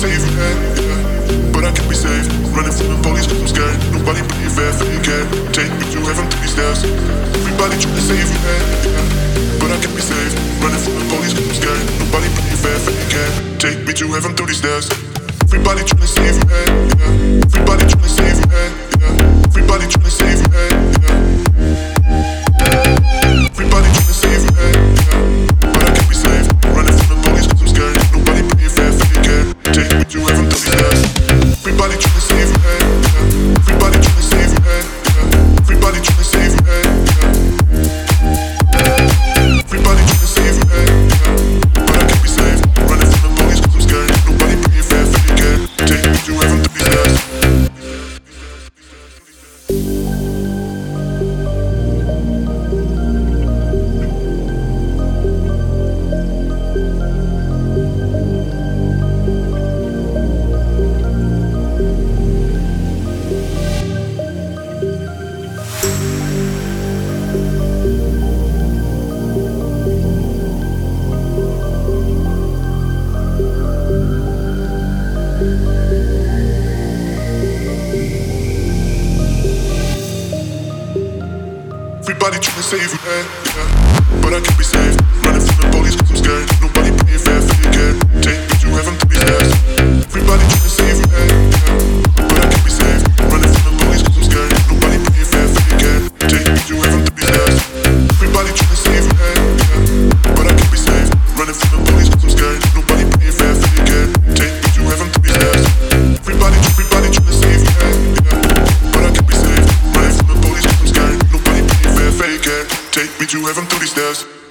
save your head, yeah. But I can't be saved, running from the police 'cause I'm scared. Nobody believe fair, fake it. Take me to heaven through these stairs. Everybody trying to save your head, yeah. But I can't be saved, running from the police 'cause I'm scared. Nobody believe fair, fake it. Take me to heaven through these stairs. Everybody trying to save your head, yeah. Everybody trying to save your head, yeah. Everybody trying to save your head, yeah. Everybody trying to save your head, yeah. But I can't be saved, running from the police 'cause I'm scared. Nobody believe fair, fake it. Take me to heaven through these stairs. Everybody trying to save your head, yeah. Everybody trying to save your head, yeah. Everybody trying to save your head, yeah. Everybody trying to save your head, yeah. But I can't be saved, running from the police 'cause I'm scared. Nobody believe fair, fake it. Take me to heaven through these stairs. Everybody trying to save your head, yeah. But I can't be saved, running from the police 'cause I'm scared. Nobody believe fair, fake it. Take me to heaven through these stairs. Everybody trying to save your head, yeah. But I can't be saved, running from the police 'cause I'm scared. Nobody believe fair, fake it. Take me to heaven through these stairs. Everybody trying to save your head, yeah. But I can't be saved, running from the police 'cause I'm scared. Nobody believe fair, fake it. Take me to heaven through these stairs. Everybody trying to save your head, yeah. But I can't be saved, running from the police 'cause I'm scared. Nobody believe fair, fake it. Take me to heaven through these stairs.